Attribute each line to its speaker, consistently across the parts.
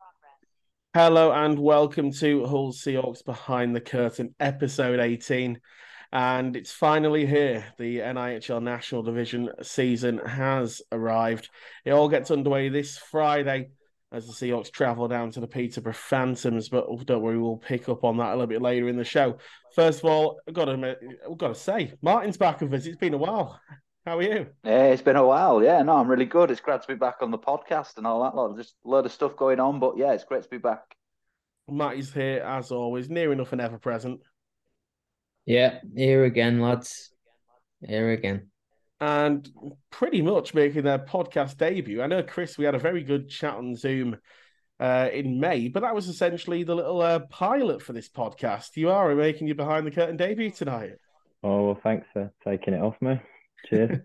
Speaker 1: Hello and welcome to Hull Seahawks Behind the Curtain, episode 18. And it's finally here. The NIHL National Division season has arrived. It all gets underway this Friday as the Seahawks travel down to the Peterborough Phantoms. But don't worry, we'll pick up on that a little bit later in the show. First of all, I've got to say, Martin's back on visit. It's been a while. How are you?
Speaker 2: Yeah, it's been a while. Yeah, no, I'm really good. It's great to be back on the podcast and all that lot. Just a load of stuff going on, but yeah, it's great to be back.
Speaker 1: Matty's here as always, near enough and ever present.
Speaker 3: Yeah, here again, lads. Here again.
Speaker 1: And pretty much making their podcast debut. I know, Chris, we had a very good chat on Zoom in May, but that was essentially the little pilot for this podcast. You are making your behind the curtain debut tonight.
Speaker 4: Oh, well, thanks for taking it off me. Cheers.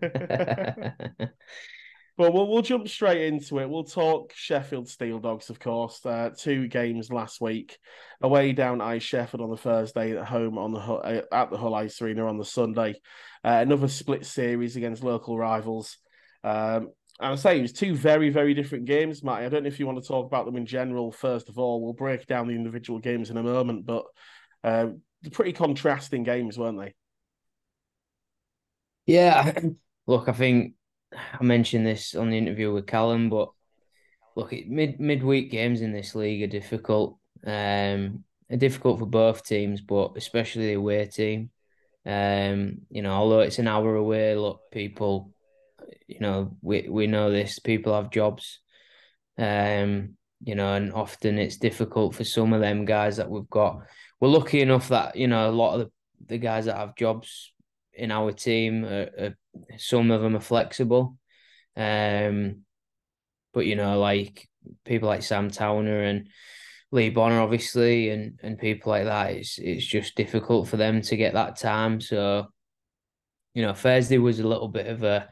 Speaker 1: But we'll jump straight into it. We'll talk Sheffield Steel Dogs, of course. Two games last week, away down Ice Sheffield on the Thursday, at home on at the Hull Ice Arena on the Sunday. Another split series against local rivals. And I say it was two very, very different games, Matty. I don't know if you want to talk about them in general. First of all, we'll break down the individual games in a moment, but pretty contrasting games, weren't they?
Speaker 3: Yeah, look, I think I mentioned this on the interview with Callum, but look, midweek games in this league are difficult. Are difficult for both teams, but especially the away team. Although it's an hour away, look, people, we know this. People have jobs, and often it's difficult for some of them guys that we've got. We're lucky enough that a lot of the guys that have jobs in our team, some of them are flexible. But like people like Sam Towner and Lee Bonner, obviously, and people like that, it's just difficult for them to get that time. So, Thursday was a little bit of a,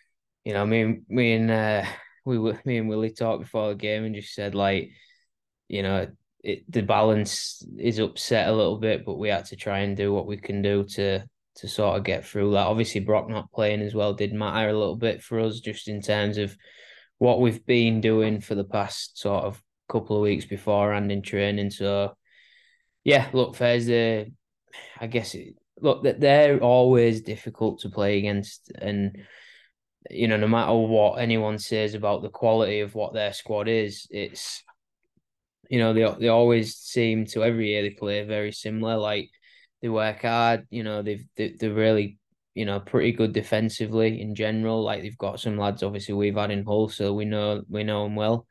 Speaker 3: me and Willie talked before the game and just said like, the balance is upset a little bit, but we had to try and do what we can do to sort of get through that. Obviously, Brock not playing as well did matter a little bit for us, just in terms of what we've been doing for the past sort of couple of weeks beforehand in training. So, yeah, look, Thursday, I guess, look, that they're always difficult to play against. And, no matter what anyone says about the quality of what their squad is, it's, they always seem to every year they play very similar. Like, they work hard. They're really pretty good defensively in general. Like they've got some lads obviously we've had in Hull, so we know them well.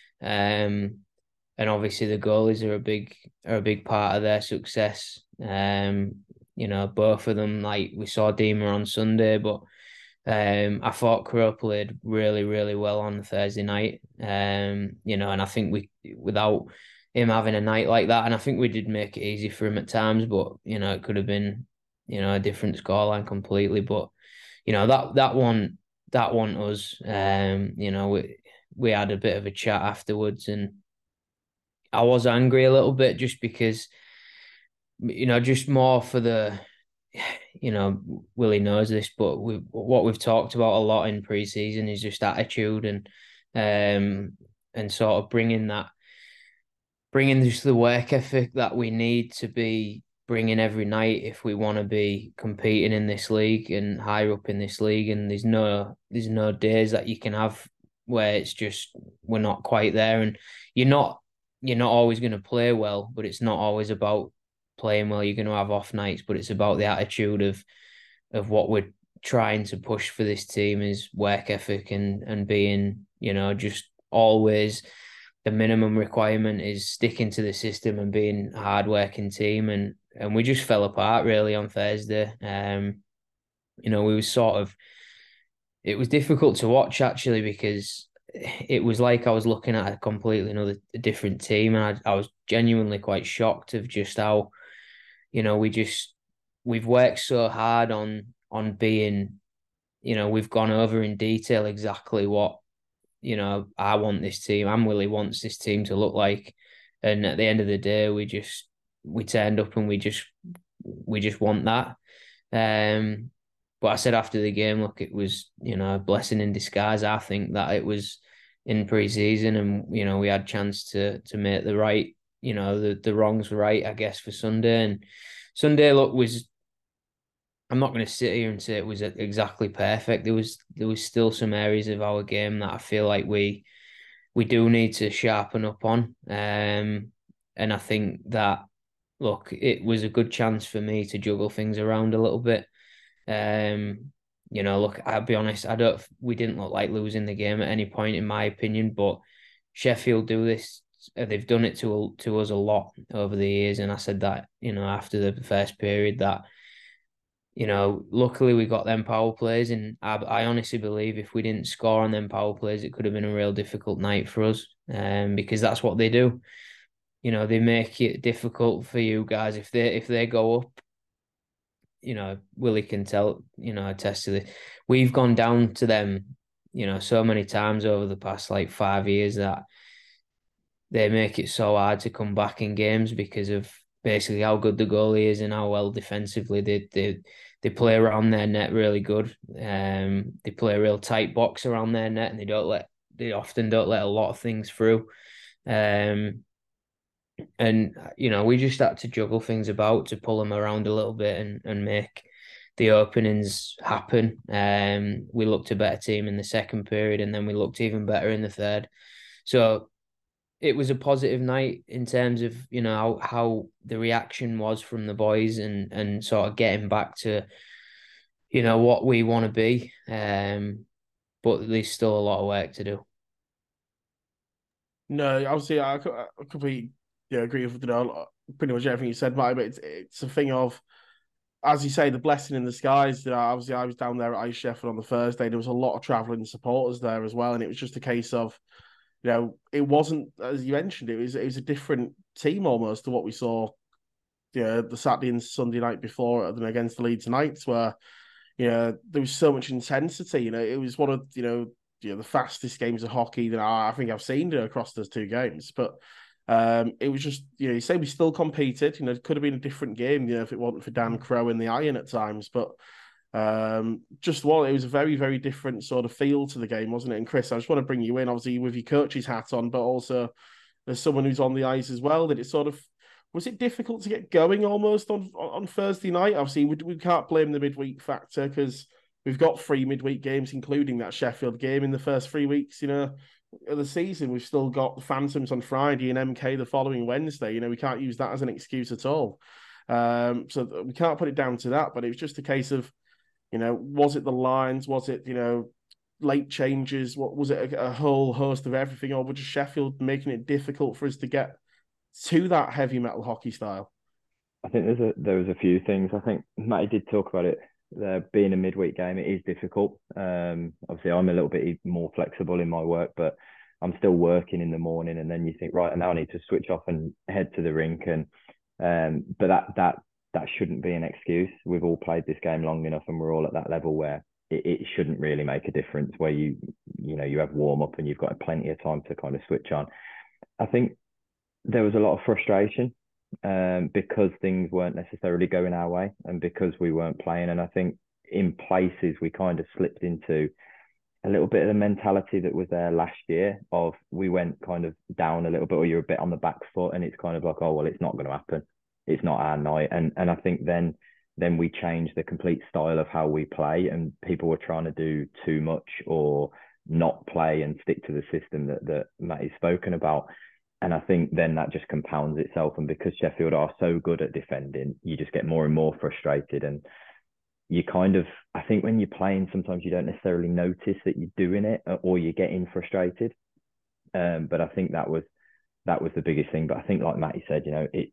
Speaker 3: And obviously the goalies are a big part of their success. Both of them, like we saw Dima on Sunday, but I thought Crow played really, really well on Thursday night. And I think without him having a night like that, and I think we did make it easy for him at times, but it could have been, a different scoreline completely. But that one us. We had a bit of a chat afterwards, and I was angry a little bit just because, just more for the, Willie knows this, but what we've talked about a lot in pre-season is just attitude and sort of bringing just the work ethic that we need to be bringing every night if we want to be competing in this league and higher up in this league. And there's no days that you can have where it's just we're not quite there, and you're not always going to play well, but it's not always about playing well. You're going to have off nights, but it's about the attitude of what we're trying to push for this team is work ethic and being, just always the minimum requirement is sticking to the system and being a hard-working team. And we just fell apart really on Thursday. We was sort of, it was difficult to watch actually because it was like I was looking at a completely a different team, and I was genuinely quite shocked of just how, we've worked so hard on being, we've gone over in detail exactly what, I want this team, and Willie wants this team to look like. And at the end of the day, we turned up and we just want that. But I said after the game, look, it was, a blessing in disguise. I think that it was in pre-season, and we had a chance to make the right, the wrongs right, I guess, for Sunday. And Sunday, look, was, I'm not going to sit here and say it was exactly perfect. There was still some areas of our game that I feel like we do need to sharpen up on. And I think that, look, it was a good chance for me to juggle things around a little bit. Look, I'll be honest, we didn't look like losing the game at any point, in my opinion, but Sheffield do this. They've done it to us a lot over the years. And I said that, after the first period, that, luckily we got them power plays. And I honestly believe if we didn't score on them power plays, it could have been a real difficult night for us. Because that's what they do. They make it difficult for you guys if they go up. Willie can attest to this. We've gone down to them, so many times over the past like 5 years that they make it so hard to come back in games because of basically how good the goalie is and how well defensively they play around their net really good. They play a real tight box around their net, and they often don't let a lot of things through. And we just had to juggle things about to pull them around a little bit and make the openings happen. We looked a better team in the second period, and then we looked even better in the third. So it was a positive night in terms of how the reaction was from the boys and sort of getting back to what we want to be. But there's still a lot of work to do.
Speaker 1: No, obviously, I completely agree with pretty much everything you said, Mike. But it's a thing of, as you say, the blessing in the skies. Obviously, I was down there at Ice Sheffield on the Thursday. There was a lot of travelling supporters there as well, and it was just a case of, it wasn't, as you mentioned, it was a different team almost to what we saw, the Saturday and Sunday night before against the Leeds Knights, where there was so much intensity. It was one of the fastest games of hockey that I think I've seen across those two games. But it was just, you say we still competed. It could have been a different game, if it wasn't for Dan Crowe in the iron at times. But it was a very, very different sort of feel to the game, wasn't it? And Chris, I just want to bring you in, obviously, with your coach's hat on, but also as someone who's on the ice as well. Was it difficult to get going almost on Thursday night? Obviously, we can't blame the midweek factor because we've got 3 midweek games, including that Sheffield game in the first 3 weeks, of the season. We've still got the Phantoms on Friday and MK the following Wednesday. We can't use that as an excuse at all. So we can't put it down to that, but it was just a case of, was it the lines? Was it, late changes? What was it? A whole host of everything, or was just Sheffield making it difficult for us to get to that heavy metal hockey style?
Speaker 4: I think there was a few things. I think Matty did talk about it. Being a midweek game, it is difficult. Obviously, I'm a little bit more flexible in my work, but I'm still working in the morning. And then you think, right, now I need to switch off and head to the rink. But that shouldn't be an excuse. We've all played this game long enough, and we're all at that level where it shouldn't really make a difference. Where you have warm up and you've got plenty of time to kind of switch on. I think there was a lot of frustration. Because things weren't necessarily going our way and because we weren't playing. And I think in places we kind of slipped into a little bit of the mentality that was there last year of we went kind of down a little bit, or you're a bit on the back foot, and it's kind of like, oh, well, it's not going to happen. It's not our night. And I think then we changed the complete style of how we play, and people were trying to do too much or not play and stick to the system that Matty's spoken about. And I think then that just compounds itself. And because Sheffield are so good at defending, you just get more and more frustrated. And you kind of, I think when you're playing, sometimes you don't necessarily notice that you're doing it or you're getting frustrated. But I think that was the biggest thing. But I think, like Matty said,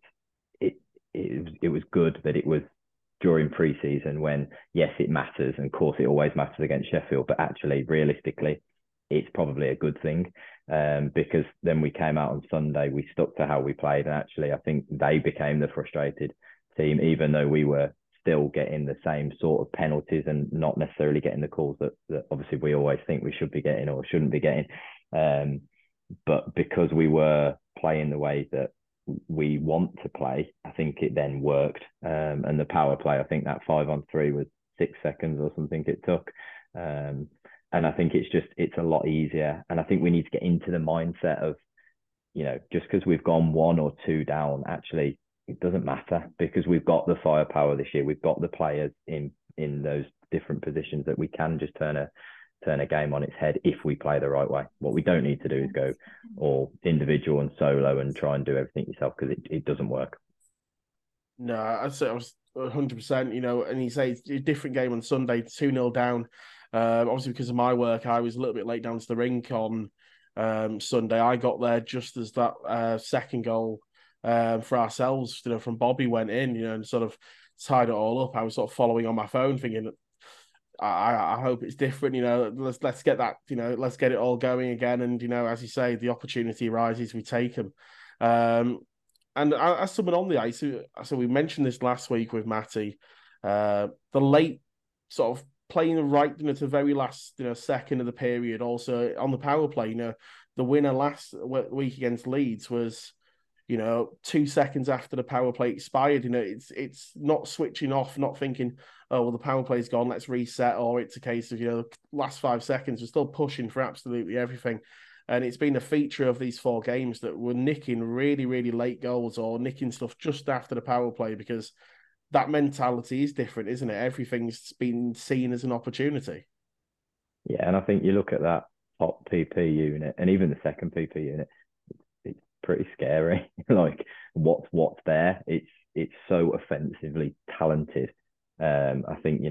Speaker 4: it was good that it was during pre-season when, yes, it matters. And of course, it always matters against Sheffield. But actually, realistically, it's probably a good thing. Because then we came out on Sunday, we stuck to how we played, and actually I think they became the frustrated team, even though we were still getting the same sort of penalties and not necessarily getting the calls that obviously we always think we should be getting or shouldn't be getting. But because we were playing the way that we want to play, I think it then worked. And the power play, I think that 5-on-3 was 6 seconds or something it took. And I think it's a lot easier. And I think we need to get into the mindset of, just because we've gone 1 or 2 down, actually, it doesn't matter because we've got the firepower this year. We've got the players in those different positions that we can just turn a game on its head if we play the right way. What we don't need to do is go all individual and solo and try and do everything yourself because it doesn't work.
Speaker 1: No, I'd say I was 100%, and you say it's a different game on Sunday, 2-0 down. Obviously, because of my work, I was a little bit late down to the rink on Sunday. I got there just as that second goal for ourselves, from Bobby went in, and sort of tied it all up. I was sort of following on my phone, thinking, I hope it's different. Let's get that. Let's get it all going again. And as you say, the opportunity arises, we take them. And as someone on the ice, so we mentioned this last week with Matty, the late sort of playing the right, to the very last, second of the period. Also on the power play, the winner last week against Leeds was, 2 seconds after the power play expired. It's not switching off, not thinking, oh, well, the power play's gone, let's reset, or it's a case of, last 5 seconds, we're still pushing for absolutely everything. And it's been a feature of these 4 games that we're nicking really, really late goals or nicking stuff just after the power play because that mentality is different, isn't it? Everything's been seen as an opportunity.
Speaker 4: Yeah, and I think you look at that top PP unit and even the second PP unit, it's pretty scary. Like what's there? It's so offensively talented. I think,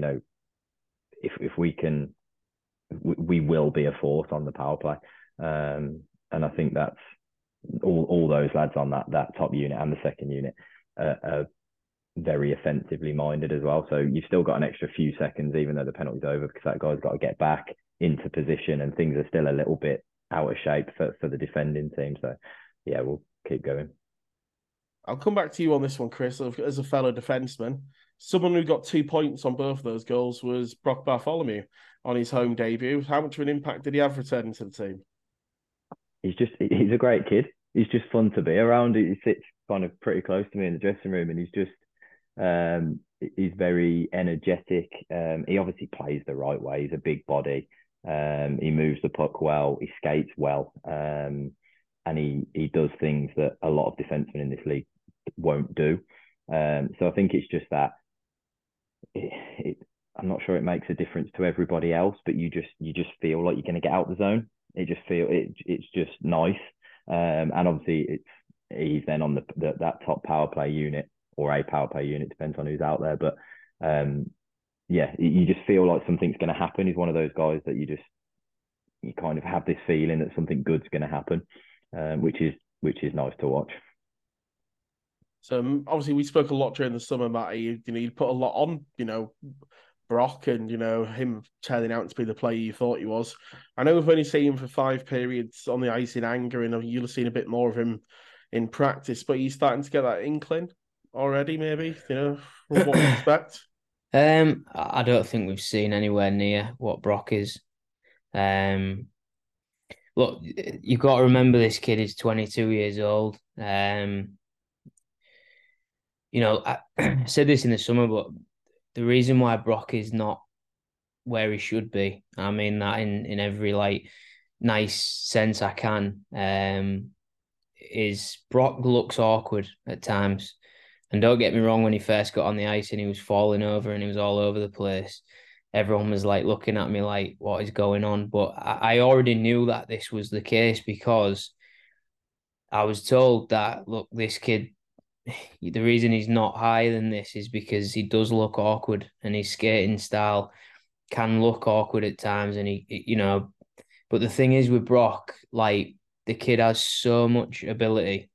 Speaker 4: if we can, we will be a force on the power play. And I think that's all those lads on that top unit and the second unit are very offensively minded as well. So you've still got an extra few seconds, even though the penalty's over, because that guy's got to get back into position and things are still a little bit out of shape for the defending team. So yeah, we'll keep going.
Speaker 1: I'll come back to you on this one, Chris, as a fellow defenseman. Someone who got 2 points on both of those goals was Brock Bartholomew on his home debut. How much of an impact did he have returning to the team?
Speaker 4: He's a great kid. He's just fun to be around. He sits kind of pretty close to me in the dressing room and he's very energetic. He obviously plays the right way. He's a big body. He moves the puck well. He skates well. And he does things that a lot of defensemen in this league won't do. So I think it's just that I'm not sure it makes a difference to everybody else, but you just feel like you're going to get out the zone. It's just nice. And obviously he's then on that top power play unit or a power play unit, depends on who's out there. But yeah, you just feel like something's going to happen. He's one of those guys that you kind of have this feeling that something good's going to happen, which is nice to watch.
Speaker 1: So obviously we spoke a lot during the summer, Matty. You put a lot on, Brock and, him turning out to be the player you thought he was. I know we've only seen him for 5 periods on the ice in anger, and you'll have seen a bit more of him in practice, but he's starting to get that inkling already, maybe, from what we expect.
Speaker 3: I don't think we've seen anywhere near what Brock is. Look, you've got to remember this kid is 22 years old. I said this in the summer, but the reason why Brock is not where he should be, I mean that in every nice sense I can, is Brock looks awkward at times. And don't get me wrong, when he first got on the ice and he was falling over and he was all over the place, everyone was looking at me like, what is going on? But I already knew that this was the case because I was told that, look, this kid, the reason he's not higher than this is because he does look awkward and his skating style can look awkward at times. And but the thing is with Brock, the kid has so much ability.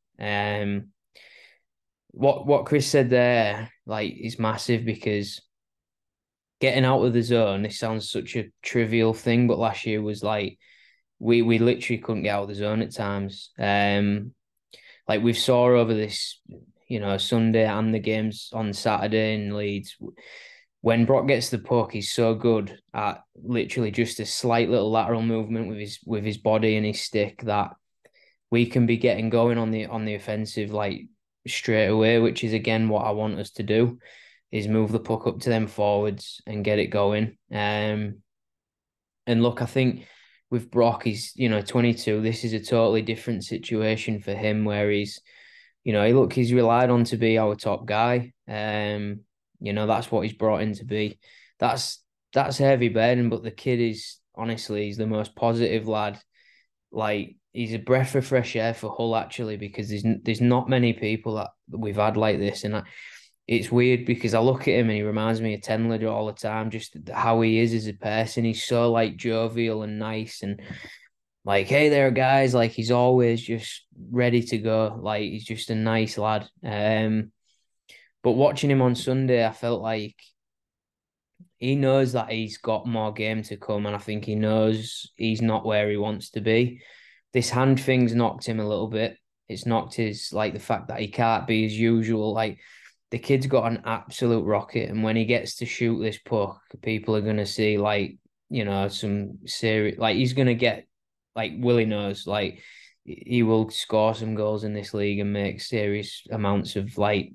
Speaker 3: What Chris said there, is massive because getting out of the zone, this sounds such a trivial thing, but last year was we literally couldn't get out of the zone at times. We saw over this, Sunday and the games on Saturday in Leeds, when Brock gets the puck, he's so good at literally just a slight little lateral movement with his body and his stick that we can be getting going on the offensive straight away, which is again what I want us to do, is move the puck up to them forwards and get it going. And look, I think with Brock, he's 22. This is a totally different situation for him, where he's he's relied on to be our top guy. That's what he's brought in to be. That's heavy burden, but the kid is honestly, he's the most positive lad. Like, he's a breath of fresh air for Hull, actually, because there's not many people that we've had like this, and it's weird because I look at him and he reminds me of Tenley all the time, just how he is as a person. He's so like jovial and nice and like, hey there, guys. Like, he's always just ready to go. Like, he's just a nice lad. But watching him on Sunday, I felt like he knows that he's got more game to come, and I think he knows he's not where he wants to be. This hand thing's knocked him a little bit. It's knocked his, like, the fact that he can't be as usual. Like, the kid's got an absolute rocket, and when he gets to shoot this puck, people are going to see, like, some serious, like, he's going to get, like, Willie knows, like, he will score some goals in this league and make serious amounts of, like,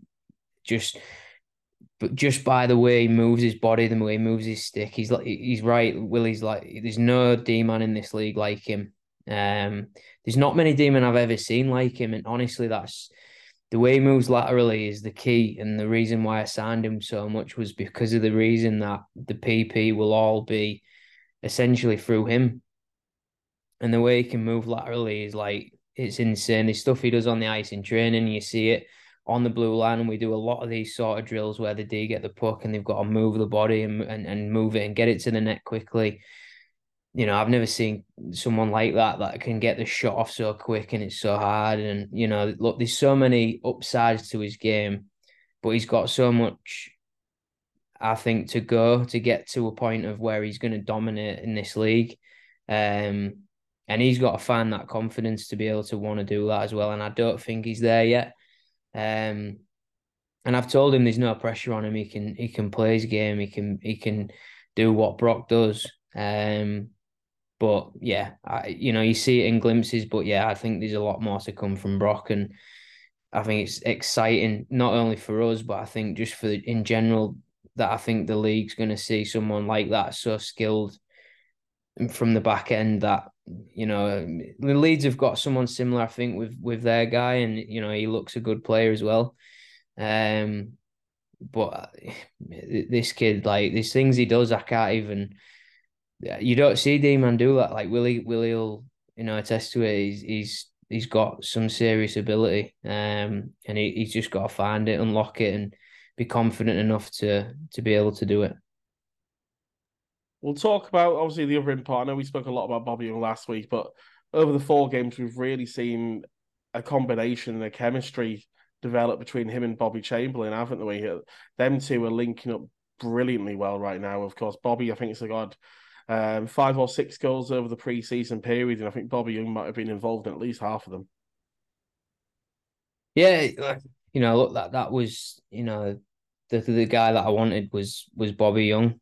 Speaker 3: but just by the way he moves his body, the way he moves his stick, he's right. Willie's like, there's no D-man in this league like him. There's not many D-men I've ever seen like him, and honestly, that's the way he moves laterally is the key. And the reason why I signed him so much was because of the reason that the PP will all be essentially through him. And the way he can move laterally is like, it's insane. The stuff he does on the ice in training, you see it on the blue line, and we do a lot of these sort of drills where the D get the puck and they've got to move the body and move it and get it to the net quickly. I've never seen someone like that can get the shot off so quick, and it's so hard. And, look, there's so many upsides to his game, but he's got so much, I think, to get to a point of where he's going to dominate in this league. And he's got to find that confidence to be able to want to do that as well. And I don't think he's there yet. And I've told him there's no pressure on him. He can play his game. He can do what Brock does. But yeah, you see it in glimpses. But yeah, I think there's a lot more to come from Brock, and I think it's exciting not only for us, but I think just for in general, that I think the league's going to see someone like that, so skilled from the back end, that the Leeds have got someone similar, I think, with their guy, and he looks a good player as well. But this kid, like, these things he does, I can't even. You don't see D-man do that. Like, Willie will attest to it. He's got some serious ability, and he's just got to find it, unlock it, and be confident enough to be able to do it.
Speaker 1: We'll talk about, obviously, the other part. I know we spoke a lot about Bobby Young last week, but over the 4 games, we've really seen a combination and a chemistry develop between him and Bobby Chamberlain, haven't we? Them two are linking up brilliantly well right now. Of course, Bobby, I think, has got 5 or 6 goals over the pre-season period, and I think Bobby Young might have been involved in at least half of them.
Speaker 3: Yeah, look, that was, the guy that I wanted was Bobby Young.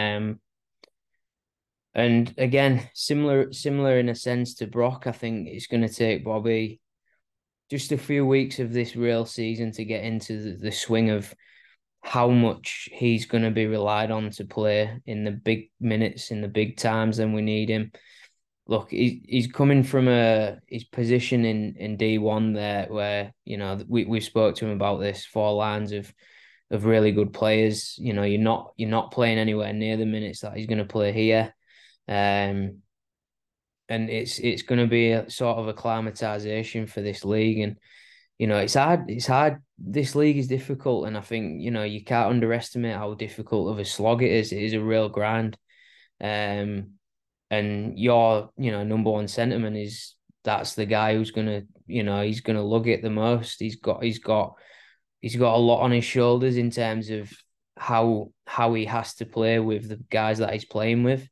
Speaker 3: And again, similar in a sense to Brock. I think it's going to take Bobby just a few weeks of this real season to get into the swing of how much he's going to be relied on to play in the big minutes, in the big times when we need him. Look, he's coming from his position in D1 there, where we spoke to him about this, 4 lines of really good players. You're not playing anywhere near the minutes that he's going to play here. And it's going to be a sort of acclimatization for this league, and it's hard. This league is difficult, and I think you can't underestimate how difficult of a slog it is. It is a real grind, and your number one sentiment is that's the guy who's gonna he's gonna lug it the most. He's got a lot on his shoulders in terms of how he has to play with the guys that he's playing with.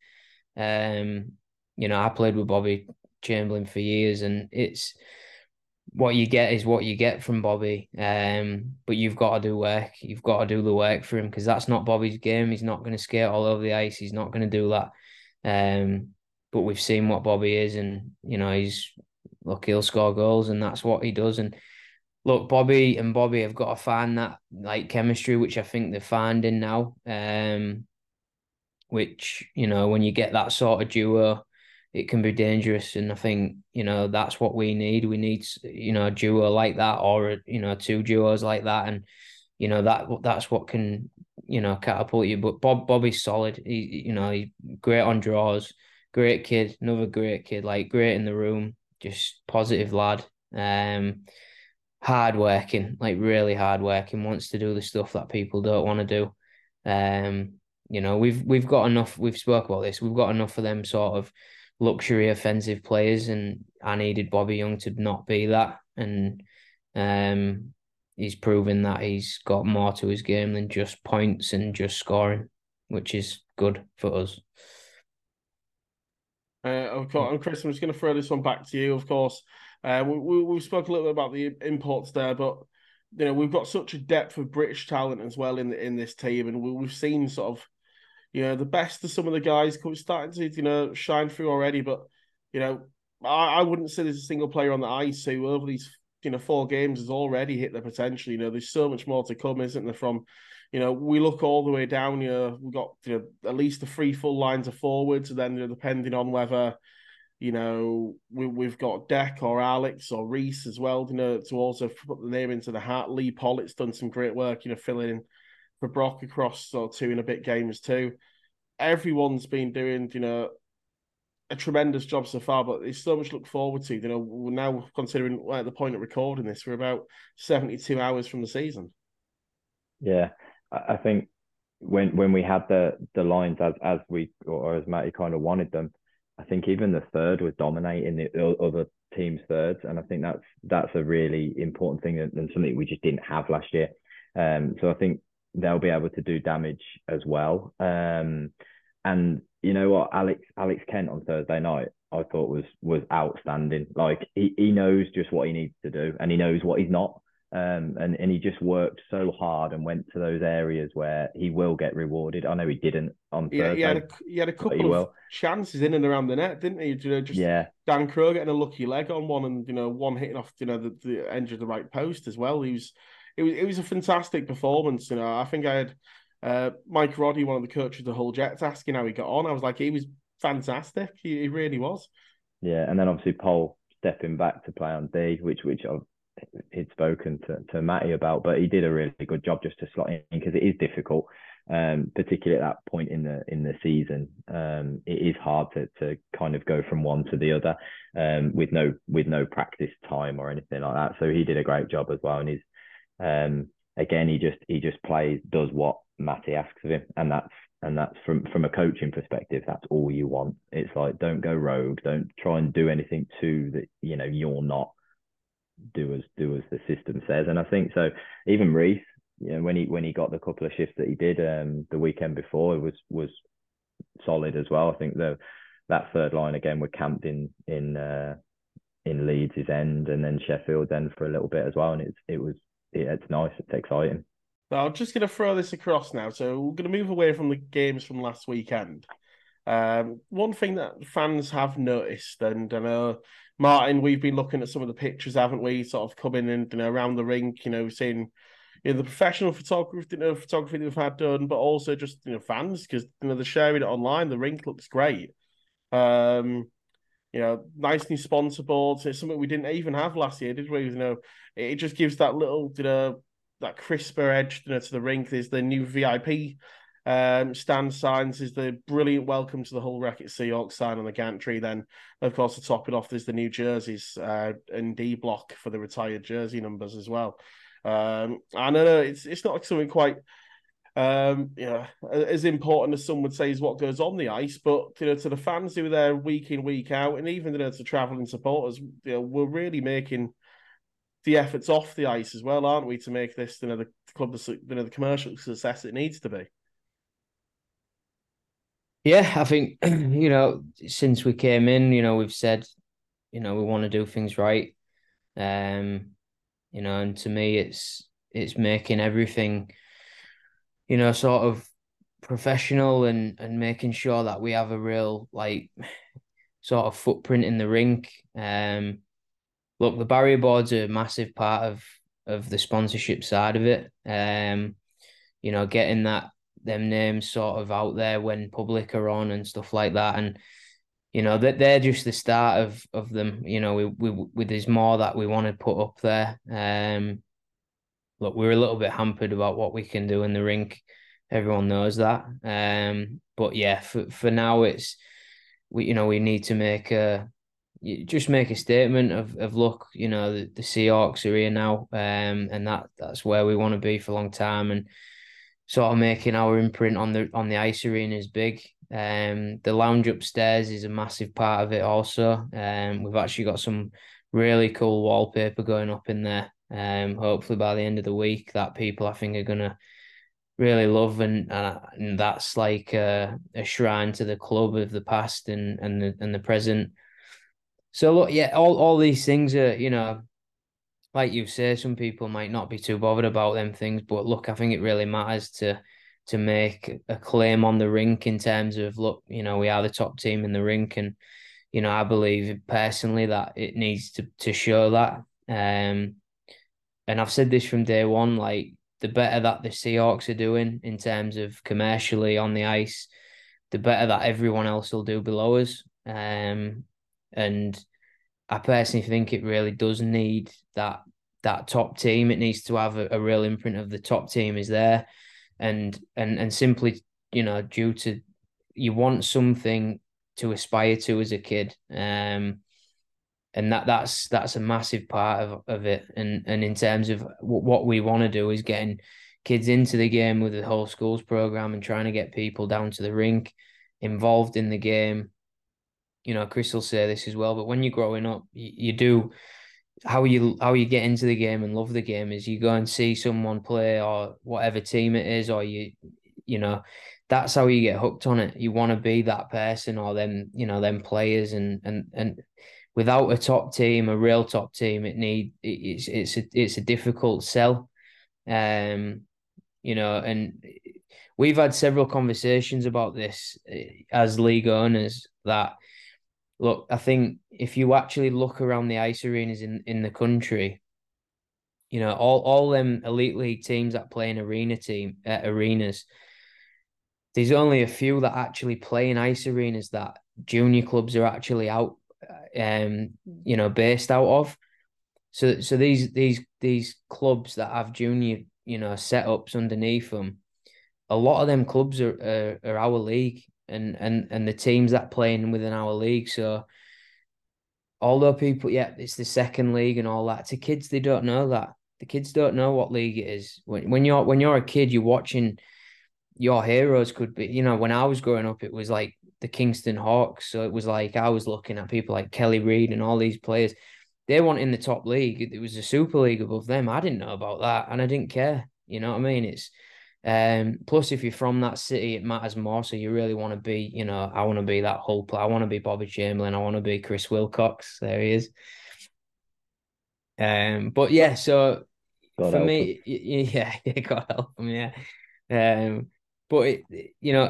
Speaker 3: I played with Bobby Chamberlain for years, and it's what you get is what you get from Bobby. But you've got to do work. You've got to do the work for him, because that's not Bobby's game. He's not going to skate all over the ice. He's not going to do that. But we've seen what Bobby is, and he'll score goals, and that's what he does. And look, Bobby have got to find that, like, chemistry, which I think they're finding now. which, you know, when you get that sort of duo, it can be dangerous. And I think, you know, that's what we need. We need, you know, a duo like that, or, you know, two duos like that. And, you know, that's what can, you know, catapult you. But Bobby's solid. You know, he's great on draws, great kid, another great kid, like great in the room, just positive lad. Hard working, like really hard working, wants to do the stuff that people don't want to do. You know, we've got enough. We've spoke about this. We've got enough of them sort of luxury offensive players, and I needed Bobby Young to not be that. And he's proven that he's got more to his game than just points and just scoring, which is good for us.
Speaker 1: Of course, and Chris, I'm just going to throw this one back to you. Of course, we spoke a little bit about the imports there, but you know we've got such a depth of British talent as well in this team, and we've seen sort of the best of some of the guys starting to shine through already. But I wouldn't say there's a single player on the ice who over these 4 games has already hit their potential. There's so much more to come, isn't there? From we look all the way down. We've got at least the 3 full lines of forwards, and then depending on whether we've got Deck or Alex or Reese as well. To also put the name into the hat. Lee Pollitt's done some great work. Filling in for Brock across 2 and a bit games too. Everyone's been doing a tremendous job so far, but there's so much to look forward to. We're now considering at the point of recording this, we're about 72 hours from the season.
Speaker 4: Yeah, I think when we had the lines as we or as Matty kind of wanted them, I think even the third was dominating the other team's thirds, and I think that's a really important thing and something we just didn't have last year. So I think they'll be able to do damage as well. And you know what, Alex Kent on Thursday night, I thought was outstanding. Like he knows just what he needs to do, and he knows what he's not. And he just worked so hard and went to those areas where he will get rewarded. I know he didn't on Thursday.
Speaker 1: He had a couple of chances in and around the net, didn't he? Dan Crowe getting a lucky leg on one, and one hitting off the edge of the right post as well. It was a fantastic performance. I think I had Mike Roddy, one of the coaches of the Hull Jets, asking how he got on. I was like, he was fantastic. He really was.
Speaker 4: Yeah, and then obviously Paul stepping back to play on D, which he'd spoken to Matty about, but he did a really good job just to slot in because it is difficult, particularly at that point in the season. It is hard to kind of go from one to the other with no practice time or anything like that. So he did a great job as well, and he's again he just does what Matty asks of him, and that's from a coaching perspective, that's all you want. It's like, don't go rogue, don't try and do anything too that you're not. Do as the system says. And I think so even Reese, when he got the couple of shifts that he did the weekend before, it was solid as well. I think that third line again were camped in Leeds' end, and then Sheffield's end for a little bit as well, and it's nice, it's exciting.
Speaker 1: Now, I'm just going to throw this across now. So we're going to move away from the games from last weekend. One thing that fans have noticed, and I know, Martin, we've been looking at some of the pictures, haven't we? Sort of coming in, around the rink, seeing the professional photography that we've had done, but also just fans, because they're sharing it online. The rink looks great. Nice new sponsor boards. It's something we didn't even have last year, did we? It just gives that little that crisper edge to the rink. There's the new VIP stand signs, is the brilliant welcome to the Hull Wreckett Seahawks sign on the gantry. Then, of course, to top it off, there's the new jerseys and D block for the retired jersey numbers as well. I know it's not something quite as important as some would say is what goes on the ice, but to the fans who are there week in, week out, and even to travelling supporters, we're really making the efforts off the ice as well, aren't we, to make this the club the commercial success it needs to be.
Speaker 3: Yeah, I think, since we came in, we've said, we want to do things right. And to me, it's making everything, sort of professional and making sure that we have a real, sort of footprint in the rink. Look, the barrier boards are a massive part of the sponsorship side of it. Getting them names sort of out there when public are on and stuff like that. And you know that they're just the start of them. You know, we there's more that we want to put up there. Look, we're a little bit hampered about what we can do in the rink. Everyone knows that. But yeah, for now, we need to make a statement of look, you know, the Seahawks are here now, and that's where we want to be for a long time, and sort of making our imprint on the ice arena is big. The lounge upstairs is a massive part of it also. We've actually got some really cool wallpaper going up in there. Hopefully by the end of the week that people I think are gonna really love, and that's like a shrine to the club of the past and the present. So look, yeah, all these things are, you know, like you say, some people might not be too bothered about them things, but look, I think it really matters to make a claim on the rink in terms of, look, you know, we are the top team in the rink, and you know, I believe personally that it needs to show that. And I've said this from day one, like the better that the Seahawks are doing in terms of commercially on the ice, the better that everyone else will do below us. And I personally think it really does need that top team. It needs to have a real imprint of the top team is there, and simply, you know, due to you want something to aspire to as a kid, and that's a massive part of it. And in terms of what we want to do is getting kids into the game with the whole schools program and trying to get people down to the rink, involved in the game. You know, Chris will say this as well, but when you're growing up, you do how you get into the game and love the game is you go and see someone play or whatever team it is, or you know, that's how you get hooked on it. You want to be that person or them, you know, them players, and without a top team, a real top team, it's a difficult sell. You know, and we've had several conversations about this as league owners that, look, I think if you actually look around the ice arenas in the country, you know, all them elite league teams that play in arenas, there's only a few that actually play in ice arenas that junior clubs are actually out, you know, based out of. So these clubs that have junior, you know, setups underneath them, a lot of them clubs are our league, and the teams that play in within our league. So although people, yeah, it's the second league and all that, to kids they don't know that. The kids don't know what league it is. When you're a kid, you're watching your heroes could be, you know, when I was growing up, it was like the Kingston Hawks. So it was like I was looking at people like Kelly Reid and all these players. They weren't in the top league. It was a super league above them. I didn't know about that, and I didn't care. You know what I mean? It's plus if you're from that city, it matters more. So you really want to be, you know, I want to be that whole player. I want to be Bobby Chamberlain. I want to be Chris Wilcox. There he is. But yeah, so
Speaker 4: God
Speaker 3: for
Speaker 4: help
Speaker 3: me, yeah, God help him, yeah. But you know,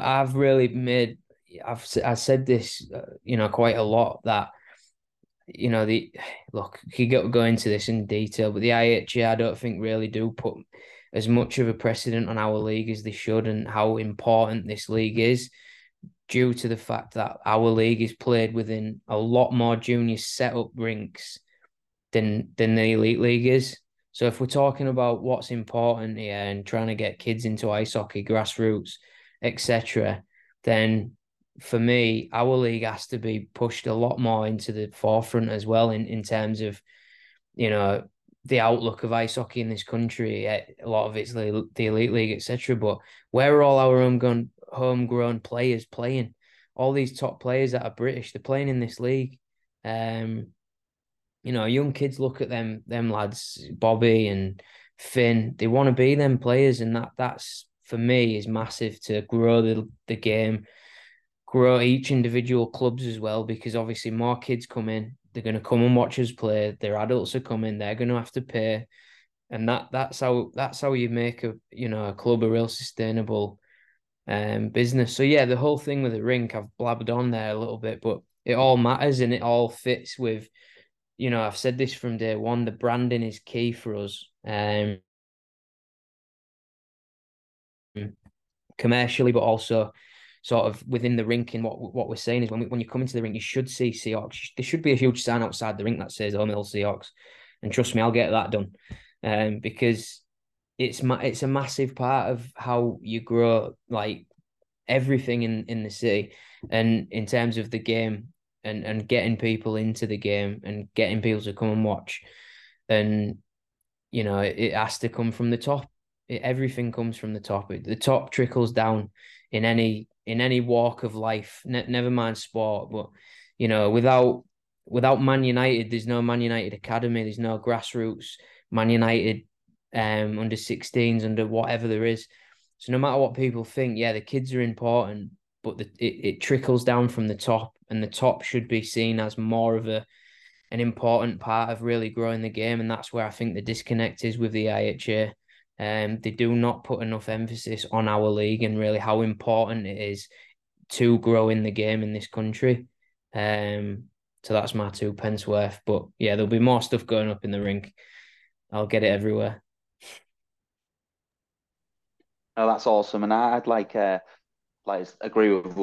Speaker 3: I said this, you know, quite a lot that, you know, look, you go into this in detail, but the IHA I don't think really do put as much of a precedent on our league as they should, and how important this league is, due to the fact that our league is played within a lot more junior setup rinks than the elite league is. So if we're talking about what's important here and trying to get kids into ice hockey, grassroots, etc., then for me, our league has to be pushed a lot more into the forefront as well in terms of, you know, the outlook of ice hockey in this country. A lot of it's the elite league, etc. But where are all our homegrown players playing? All these top players that are British, they're playing in this league. You know, young kids look at them lads, Bobby and Finn, they want to be them players, and that's for me is massive to grow the game, grow each individual clubs as well, because obviously more kids come in, they're going to come and watch us play. Their adults are coming, they're going to have to pay, and that's how you make a club a real sustainable business. So yeah, the whole thing with the rink, I've blabbed on there a little bit, but it all matters and it all fits with, you know, I've said this from day one, the branding is key for us. commercially, but also sort of within the rink. And what we're saying is when you come into the rink, you should see Seahawks. There should be a huge sign outside the rink that says Home Hill Seahawks. And trust me, I'll get that done. Because it's a massive part of how you grow, like everything in the city, and in terms of the game, and getting people into the game and getting people to come and watch. And it has to come from the top. Everything comes from the top. The top trickles down in any walk of life. Never mind sport, but without Man United, there's no Man United academy. There's no grassroots Man United under 16s, under whatever there is. So no matter what people think, yeah, the kids are important, but it trickles down from the top, and the top should be seen as more of an important part of really growing the game. And that's where I think the disconnect is with the IHA. They do not put enough emphasis on our league and really how important it is to grow in the game in this country. So that's my 2 pence worth. But yeah, there'll be more stuff going up in the rink. I'll get it everywhere.
Speaker 2: Oh, that's awesome, and I'd like agree with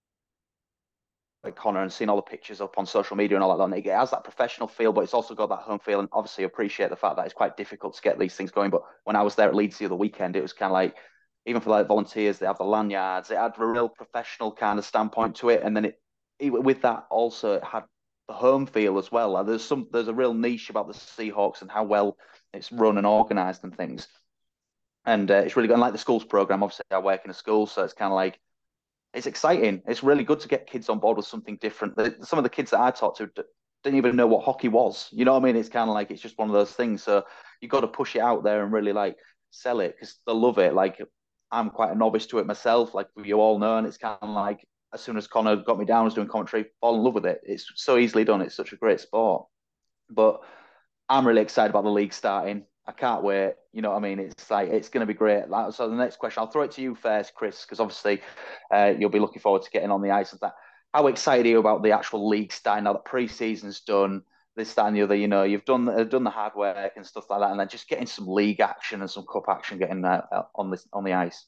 Speaker 2: like Connor, and seeing all the pictures up on social media and all that. And it has that professional feel, but it's also got that home feel. And obviously, appreciate the fact that it's quite difficult to get these things going. But when I was there at Leeds the other weekend, it was kind of like, even for like volunteers, they have the lanyards. It had a real professional kind of standpoint to it, and then with that also it had the home feel as well. There's a real niche about the Seahawks and how well it's run and organised and things. And it's really good. And like the schools program, obviously I work in a school, so it's kind of like, it's exciting. It's really good to get kids on board with something different. Some of the kids that I talked to didn't even know what hockey was. You know what I mean? It's kind of like, it's just one of those things. So you got to push it out there and really like sell it, because they'll love it. Like, I'm quite a novice to it myself, like you all know. And it's kind of like, as soon as Connor got me down, I was doing commentary, fall in love with it. It's so easily done. It's such a great sport. But I'm really excited about the league starting. I can't wait. You know what I mean? It's like, it's going to be great. So the next question, I'll throw it to you first, Chris, because obviously you'll be looking forward to getting on the ice and that. How excited are you about the actual league starting now that pre-season's done? This, that, and the other. You've done the hard work and stuff like that, and then just getting some league action and some cup action, getting on the ice.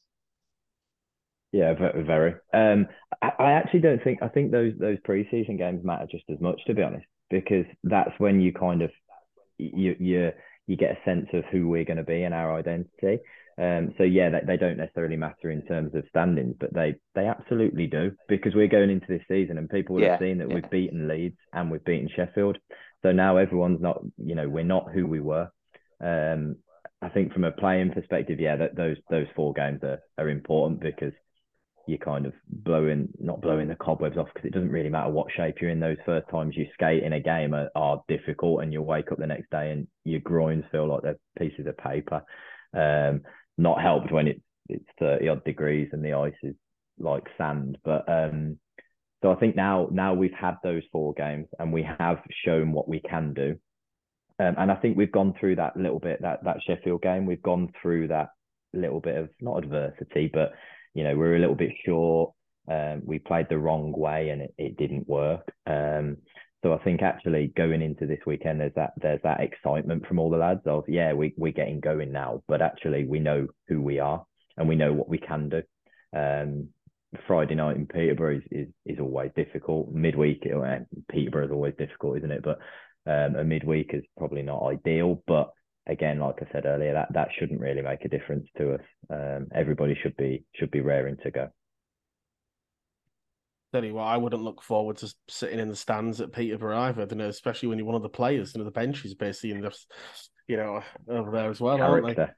Speaker 4: Yeah, very. I actually don't think. I think those pre-season games matter just as much, to be honest, because that's when you kind of you get a sense of who we're going to be and our identity. So yeah, they don't necessarily matter in terms of standings, but they absolutely do, because we're going into this season and people will have seen that we've beaten Leeds and we've beaten Sheffield. So now everyone's not, we're not who we were. I think from a playing perspective, yeah, that those 4 games are important, because you're kind of not blowing the cobwebs off, because it doesn't really matter what shape you're in. Those first times you skate in a game are difficult, and you'll wake up the next day and your groins feel like they're pieces of paper. Not helped when it's 30 odd degrees and the ice is like sand. But so I think now we've had those 4 games and we have shown what we can do. And I think we've gone through that little bit, that Sheffield game, we've gone through that little bit of, not adversity, but we're a little bit short. We played the wrong way and it didn't work. So I think actually going into this weekend, there's that excitement from all the lads of, yeah, we're getting going now, but actually we know who we are and we know what we can do. Friday night in Peterborough is always difficult. Midweek, Peterborough is always difficult, isn't it? But a midweek is probably not ideal. But again, like I said earlier, that shouldn't really make a difference to us. Everybody should be raring to go.
Speaker 1: Tell you what, I wouldn't look forward to sitting in the stands at Peterborough either. Especially when you're one of the players. The bench is basically in over there as well,
Speaker 4: Character.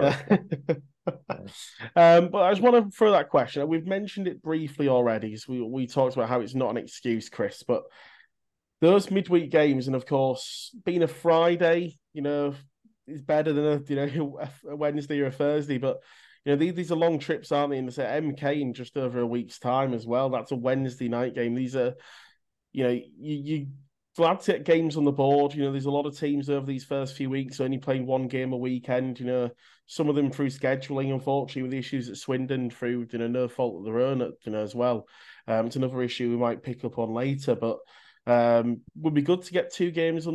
Speaker 1: But I just want to throw that question. We've mentioned it briefly already. So we talked about how it's not an excuse, Chris, but those midweek games, and of course, being a Friday, is better than a Wednesday or a Thursday. But these are long trips, aren't they? And it's at MK in just over a week's time as well. That's a Wednesday night game. These are, you glad to get games on the board. There's a lot of teams over these first few weeks only playing 1 game a weekend. Some of them through scheduling, unfortunately, with the issues at Swindon through no fault of their own, as well. It's another issue we might pick up on later, but would be good to get 2 games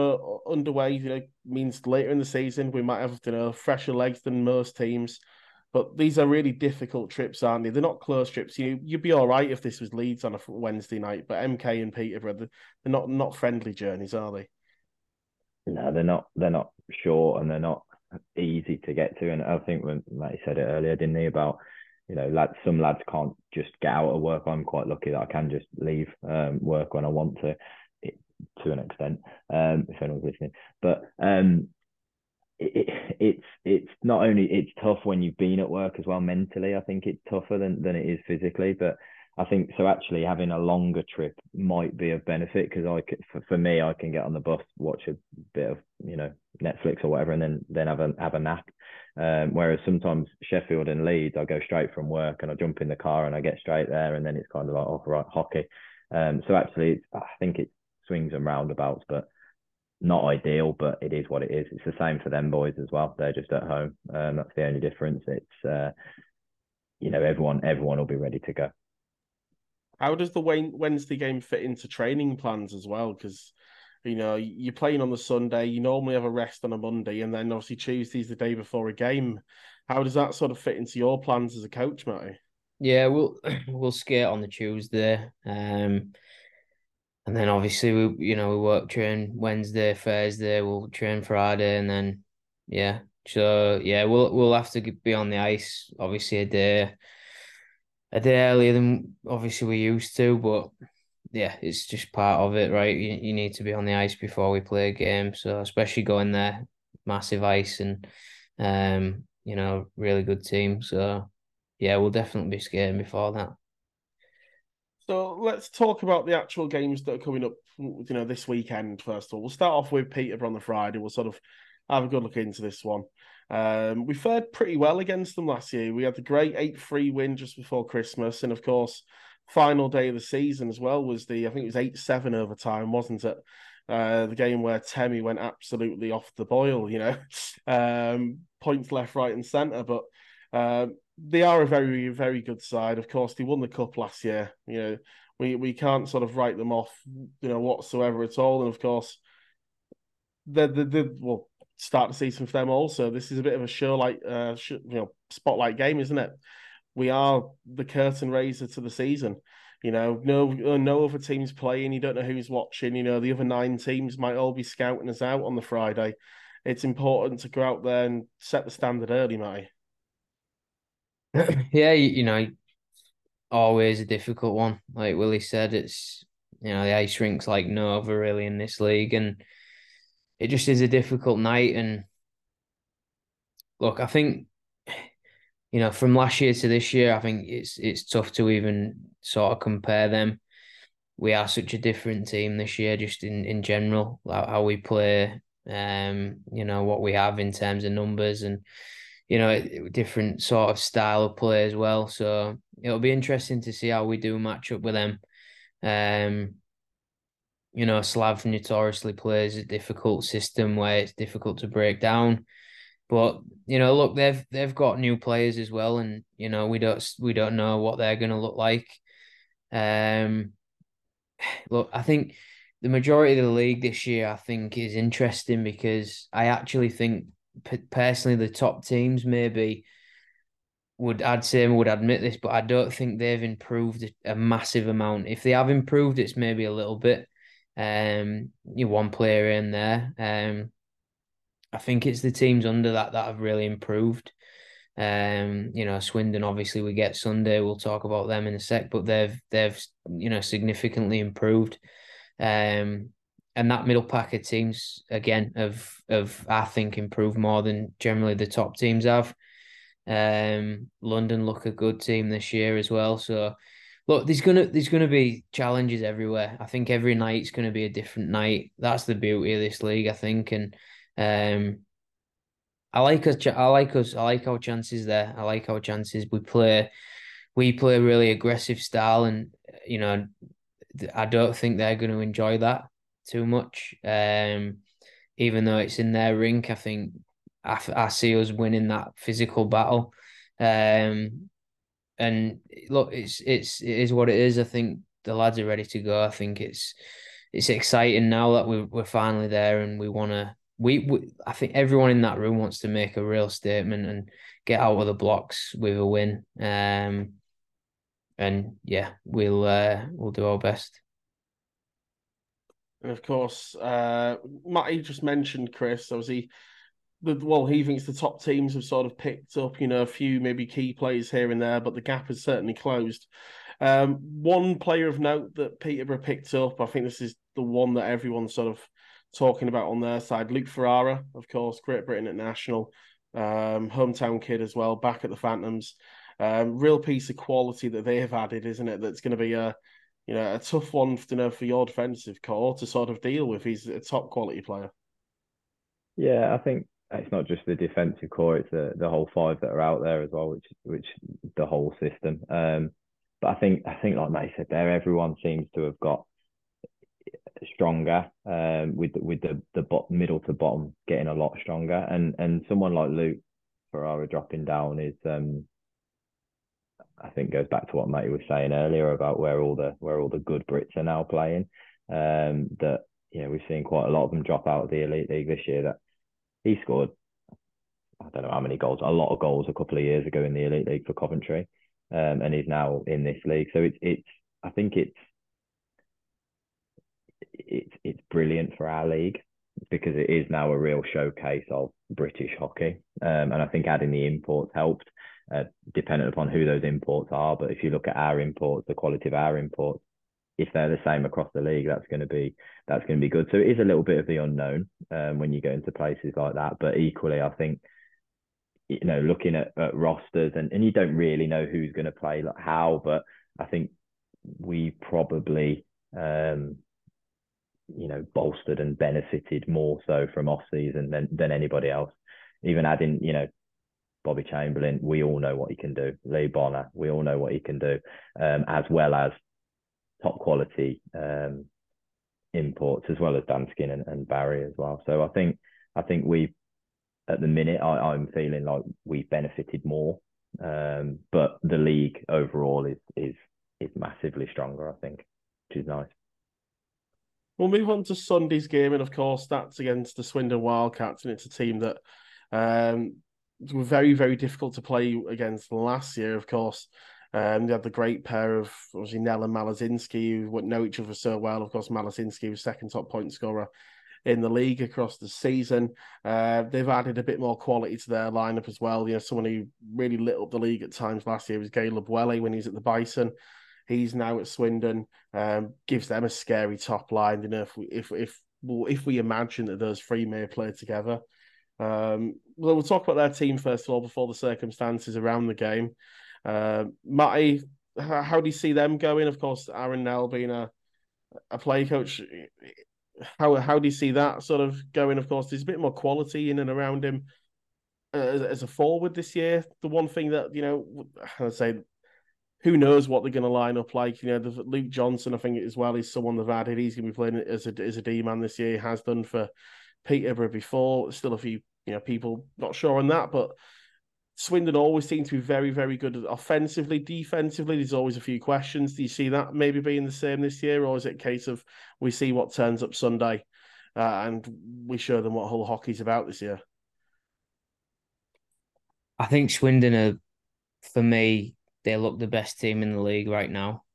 Speaker 1: underway. Means later in the season we might have fresher legs than most teams. But these are really difficult trips, aren't they? They're not close trips. You'd be all right if this was Leeds on a Wednesday night, but MK and Peterborough, they're not friendly journeys, are they?
Speaker 4: No, they're not. They're not short, and they're not easy to get to. And I think when Matty said it earlier, didn't he, about some lads can't just get out of work. I'm quite lucky that I can just leave work when I want to an extent, if anyone's listening. But it's not only, it's tough when you've been at work as well mentally. I think it's tougher than it is physically. But I think so. Actually, having a longer trip might be of benefit, because for me, I can get on the bus, watch a bit of Netflix or whatever, and then have a nap. Whereas sometimes Sheffield and Leeds, I go straight from work and I jump in the car and I get straight there, and then it's kind of like, oh, right, hockey. So actually, I think it swings and roundabouts, but not ideal. But it is what it is. It's the same for them boys as well. They're just at home. That's the only difference. It's everyone will be ready to go.
Speaker 1: How does the Wednesday game fit into training plans as well? Because, you're playing on the Sunday, you normally have a rest on a Monday, and then obviously Tuesday's the day before a game. How does that sort of fit into your plans as a coach, Matty?
Speaker 3: Yeah, we'll skate on the Tuesday. And then obviously we work train Wednesday, Thursday, we'll train Friday, and then we'll have to be on the ice obviously a day earlier than obviously we used to, but yeah, it's just part of it, right? You need to be on the ice before we play a game. So especially going there, massive ice and really good team. So yeah, we'll definitely be skating before that.
Speaker 1: So let's talk about the actual games that are coming up, this weekend. First of all, we'll start off with Peterborough on the Friday. We'll sort of have a good look into this one. We fared pretty well against them last year. We had the great 8-3 win just before Christmas. And of course, final day of the season as well was I think it was 8-7 overtime, wasn't it? The game where Temi went absolutely off the boil, points left, right, and centre. But they are a very, very good side. Of course, they won the cup last year. We can't sort of write them off, whatsoever at all. And of course, well, start the season for them also. This is a bit of a spotlight game, isn't it? We are the curtain raiser to the season. No other teams playing. You don't know who's watching. The other 9 teams might all be scouting us out on the Friday. It's important to go out there and set the standard early, Matty.
Speaker 3: Yeah, always a difficult one. Like Willie said, it's the ice rink's like no other really in this league, and it just is a difficult night. And look, I think from last year to this year, I think it's tough to even sort of compare them. We are such a different team this year, just in general, like how we play, what we have in terms of numbers and, different sort of style of play as well. So it'll be interesting to see how we do match up with them. Slav notoriously plays a difficult system where it's difficult to break down. But look, they've got new players as well, and we don't know what they're going to look like. Look, I think the majority of the league this year, I think, is interesting because I actually think personally the top teams maybe would admit this, but I don't think they've improved a massive amount. If they have improved, it's maybe a little bit. One player in there. I think it's the teams under that have really improved. Swindon, obviously we get Sunday. We'll talk about them in a sec, but they've significantly improved. And that middle pack of teams again have I think improved more than generally the top teams have. London look a good team this year as well. So look, there's gonna be challenges everywhere. I think every night's gonna be a different night. That's the beauty of this league, I think, and I like us. I like our chances there. I like our chances. We play a really aggressive style, and I don't think they're going to enjoy that too much. Even though it's in their rink, I think I see us winning that physical battle. And look, it is what it is. I think the lads are ready to go. I think it's exciting now that we're finally there, and we want to I think everyone in that room wants to make a real statement and get out of the blocks with a win. And yeah, we'll do our best.
Speaker 1: And of course, Matty just mentioned Chris. Obviously, he thinks the top teams have sort of picked up, a few maybe key players here and there, but the gap has certainly closed. One player of note that Peterborough picked up, I think this is the one that everyone's sort of talking about on their side. Luke Ferrara, of course, Great Britain at National, hometown kid as well, back at the Phantoms. Real piece of quality that they have added, isn't it? That's going to be a tough one for your defensive core to sort of deal with. He's a top quality player.
Speaker 4: Yeah, I think it's not just the defensive core; it's the whole five that are out there as well, which the whole system. But I think like Mate said there, everyone seems to have got stronger. With the middle to bottom getting a lot stronger, and someone like Luke Ferrara dropping down is I think goes back to what Matty was saying earlier about where all the good Brits are now playing. That we've seen quite a lot of them drop out of the Elite League this year. That he scored, I don't know how many goals, a lot of goals a couple of years ago in the Elite League for Coventry, and he's now in this league. So I think it's brilliant for our league because it is now a real showcase of British hockey, and I think adding the imports helped. Dependent upon who those imports are, but if you look at our imports, the quality of our imports, if they're the same across the league, that's going to be good. So it is a little bit of the unknown when you go into places like that. But equally, I think looking at rosters and you don't really know who's going to play like how, but I think we probably bolstered and benefited more so from off season than anybody else. Even adding Bobby Chamberlain, we all know what he can do. Lee Bonner, we all know what he can do, as well as top quality imports, as well as Danskin and Barry as well. So I think we, at the minute, I'm feeling like we've benefited more, but the league overall is massively stronger, I think, which is nice.
Speaker 1: We'll move on to Sunday's game, and of course that's against the Swindon Wildcats, and it's a team that were very, very difficult to play against last year, of course. They had the great pair of, obviously, Nel and Malazinski, who would know each other so well. Of course, Malazinski was second top point scorer in the league across the season. They've added a bit more quality to their lineup as well. Someone who really lit up the league at times last year was Caleb Welly when he was at the Bison. He's now at Swindon. Gives them a scary top line. If we imagine that those three may play together. We'll talk about their team first of all before the circumstances around the game. Matty, how do you see them going? Of course, Aaron Nell being a play coach, how do you see that sort of going? Of course, there's a bit more quality in and around him as a forward this year. The one thing that I'd say, who knows what they're going to line up like? Luke Johnson, I think as well, is someone they've added. He's going to be playing as a D man this year. He has done for Peterborough before. Still a few people not sure on that, but Swindon always seem to be very, very good offensively. Defensively, there's always a few questions. Do you see that maybe being the same this year, or is it a case of we see what turns up Sunday and we show them what Hull hockey's about this year?
Speaker 3: I think Swindon are, for me, they look the best team in the league right now.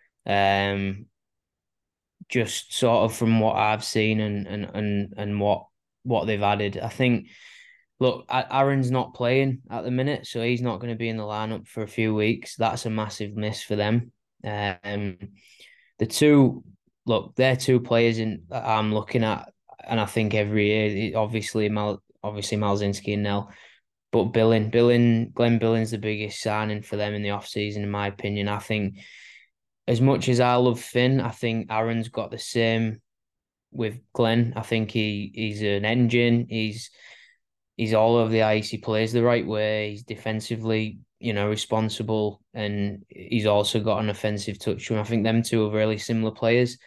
Speaker 3: Just sort of from what I've seen and what they've added. I think, look, Aaron's not playing at the minute, so he's not going to be in the lineup for a few weeks. That's a massive miss for them. They're two players I'm looking at, and I think every year, obviously Malzinski and Nell, but Glenn Billing's the biggest signing for them in the off season, in my opinion. I think, as much as I love Finn, I think Aaron's got the same with Glenn. I think he's an engine. He's all over the ice. He plays the right way. He's defensively, responsible, and he's also got an offensive touch to him. I think them two are really similar players.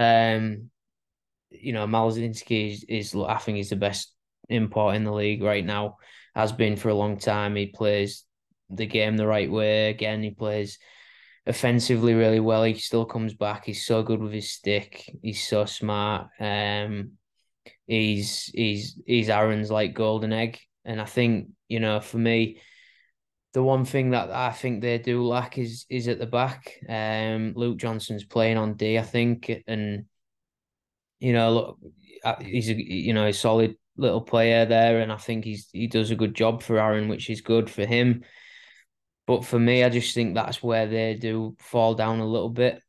Speaker 3: Malzinski is I think he's the best import in the league right now. Has been for a long time. He plays the game the right way. Again, he plays offensively really well. He still comes back. He's so good with his stick. He's so smart. he's Aaron's like golden egg. And I think, for me, the one thing that I think they do lack is at the back. Luke Johnson's playing on D, I think, and look, he's a solid little player there, and I think he does a good job for Aaron, which is good for him. But for me, I just think that's where they do fall down a little bit.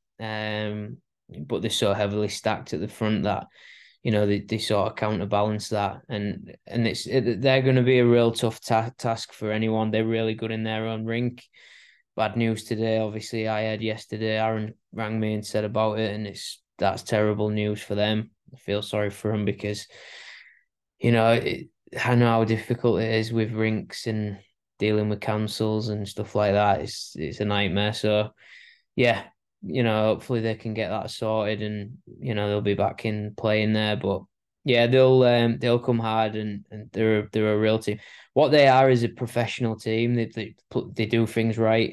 Speaker 3: But they're so heavily stacked at the front that they sort of counterbalance that, and they're going to be a real tough task for anyone. They're really good in their own rink. Bad news today, obviously. I heard yesterday. Aaron rang me and said about it, and that's terrible news for them. I feel sorry for them because, I know how difficult it is with rinks and dealing with councils and stuff like that. It's a nightmare. So, yeah, hopefully they can get that sorted and they'll be back in playing there. But yeah, they'll come hard and they're a real team. What they are is a professional team. They do things right.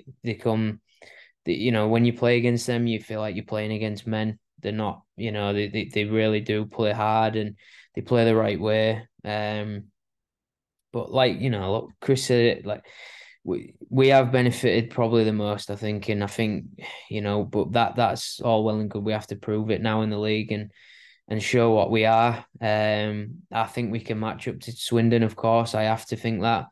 Speaker 3: When you play against them, you feel like you're playing against men. They're not, they really do play hard and they play the right way. But look, Chris said it, like we have benefited probably the most, I think, and I think, but that's all well and good. We have to prove it now in the league and show what we are. I think we can match up to Swindon, of course. I have to think that.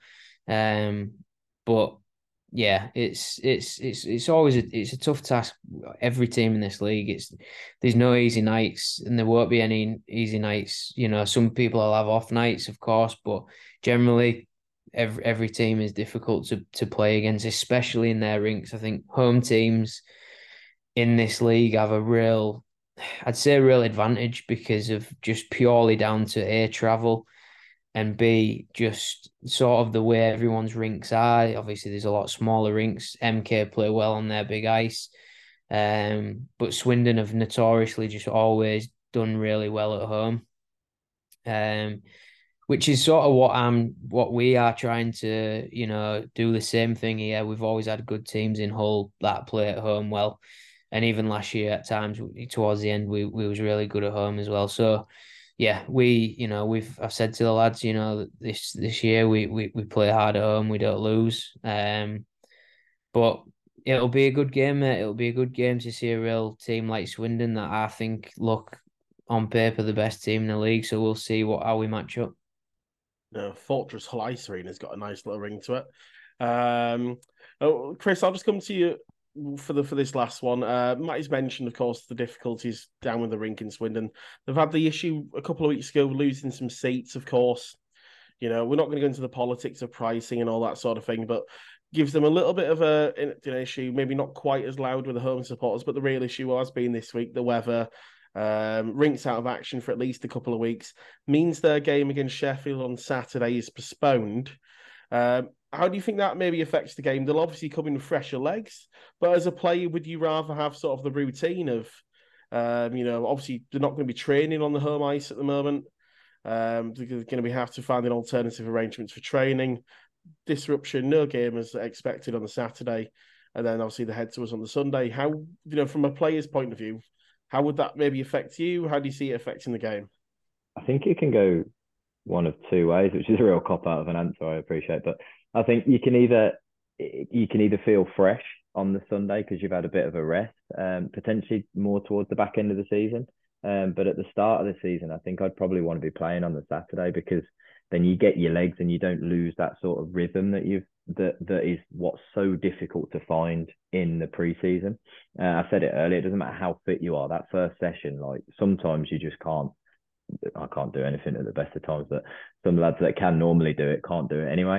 Speaker 3: But yeah, it's always a tough task. Every team in this league, there's no easy nights, and there won't be any easy nights. Some people will have off nights, of course, but generally, every team is difficult to play against, especially in their rinks. I think home teams in this league have I'd say a real advantage because of just purely down to A, travel, and B, just sort of the way everyone's rinks are. Obviously, there's a lot smaller rinks. MK play well on their big ice. But Swindon have notoriously just always done really well at home. Which is sort of what we are trying to, do the same thing here. We've always had good teams in Hull that play at home well. And even last year at times towards the end we was really good at home as well. So yeah, I've said to the lads, this year we play hard at home, we don't lose. But it'll be a good game, mate. It'll be a good game to see a real team like Swindon that I think look on paper the best team in the league. So we'll see how we match up.
Speaker 1: Fortress Hull Ice Arena's got a nice little ring to it. Chris, I'll just come to you for this last one. Matty's mentioned, of course, the difficulties down with the rink in Swindon. They've had the issue a couple of weeks ago, losing some seats, of course. We're not going to go into the politics of pricing and all that sort of thing, but gives them a little bit of an issue, maybe not quite as loud with the home supporters, but the real issue has been this week, the weather. Rinks out of action for at least a couple of weeks, means their game against Sheffield on Saturday is postponed. How do you think that maybe affects the game? They'll obviously come in with fresher legs, but as a player, would you rather have sort of the routine of, obviously they're not going to be training on the home ice at the moment. They're going to have to find an alternative arrangements for training. Disruption, no game as expected on the Saturday, and then obviously the head to us on the Sunday. How, from a player's point of view, how would that maybe affect you? How do you see it affecting the game?
Speaker 4: I think it can go one of two ways, which is a real cop out of an answer, I appreciate. But I think you can either feel fresh on the Sunday because you've had a bit of a rest, potentially more towards the back end of the season. But at the start of the season, I think I'd probably want to be playing on the Saturday because then you get your legs and you don't lose that sort of rhythm that is what's so difficult to find in the preseason. I said it earlier, it doesn't matter how fit you are, that first session, like sometimes you just can't. I can't do anything at the best of times, but some lads that can normally do it can't do it anyway.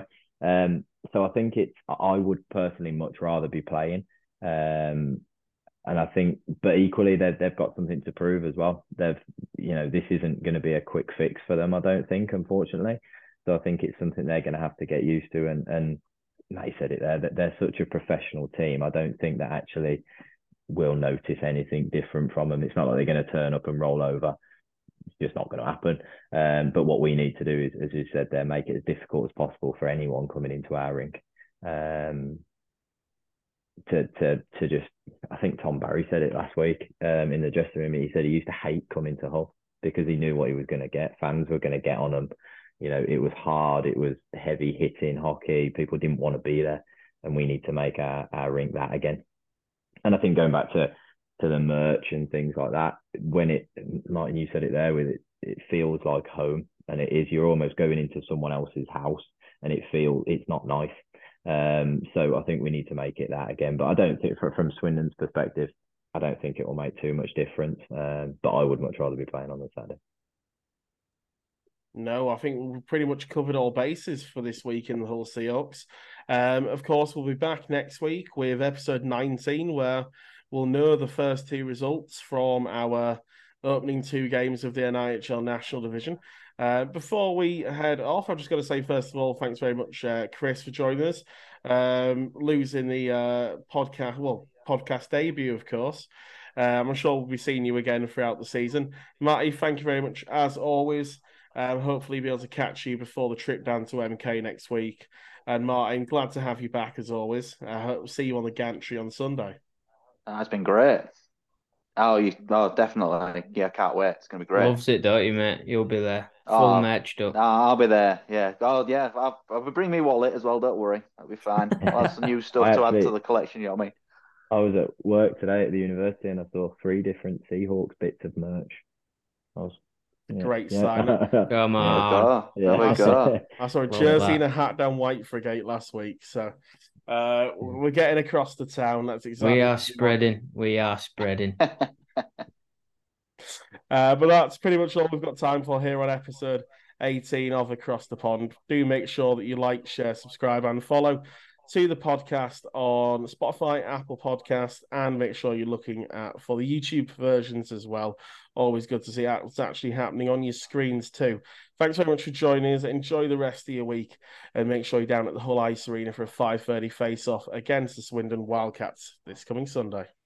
Speaker 4: So I think I would personally much rather be playing. And I think, but equally they've got something to prove as well. This isn't going to be a quick fix for them, I don't think, unfortunately. So I think it's something they're going to have to get used to. And Matt said it there, that they're such a professional team. I don't think that actually will notice anything different from them. It's not like they're going to turn up and roll over. It's just not going to happen. But what we need to do is, as you said there, make it as difficult as possible for anyone coming into our rink. To just, I think Tom Barry said it last week in the dressing room. He said he used to hate coming to Hull because he knew what he was going to get. Fans were going to get on him. You know, it was hard. It was heavy hitting hockey. People didn't want to be there, and we need to make our rink that again. And I think going back to the merch and things like that, when it, like you said it there, with it feels like home, and it is. You're almost going into someone else's house, and it's not nice. So I think we need to make it that again. But I don't think, from Swindon's perspective, I don't think it will make too much difference. But I would much rather be playing on the Saturday.
Speaker 1: No, I think we've pretty much covered all bases for this week in the Hull Seahawks. Of course, we'll be back next week with episode 19, where we'll know the first two results from our opening two games of the NIHL National Division. Before we head off, I've just got to say, first of all, thanks very much, Chris, for joining us. Losing the podcast debut, of course. I'm sure we'll be seeing you again throughout the season. Matty, thank you very much, as always. Hopefully be able to catch you before the trip down to MK next week. And Martin, glad to have you back as always. I hope to see you on the gantry on Sunday.
Speaker 2: It's been great. Definitely. Yeah, can't wait. It's going to be great.
Speaker 3: Loves it, don't you, mate? You'll be there. Full matched up.
Speaker 2: I'll be there. Yeah. Oh, yeah. I'll bring me wallet as well. Don't worry. That'll be fine. I'll have some new stuff to add to the collection. You know what I mean?
Speaker 4: I was at work today at the university and I saw 3 different Seahawks bits of merch.
Speaker 1: Great sign.
Speaker 3: Come on.
Speaker 2: There we go.
Speaker 1: I saw a jersey and a hat down White Frigate last week. So we're getting across the town. That's exactly.
Speaker 3: We are spreading.
Speaker 1: But that's pretty much all we've got time for here on episode 18 of Across the Pond. Do make sure that you like, share, subscribe, and follow to the podcast on Spotify, Apple Podcasts, and make sure you're looking for the YouTube versions as well. Always good to see what's actually happening on your screens too. Thanks very much for joining us. Enjoy the rest of your week, and make sure you're down at the Hull Ice Arena for a 5:30 face-off against the Swindon Wildcats this coming Sunday.